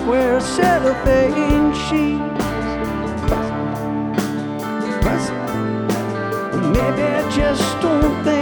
wear cellophane sheets. Maybe I just don't think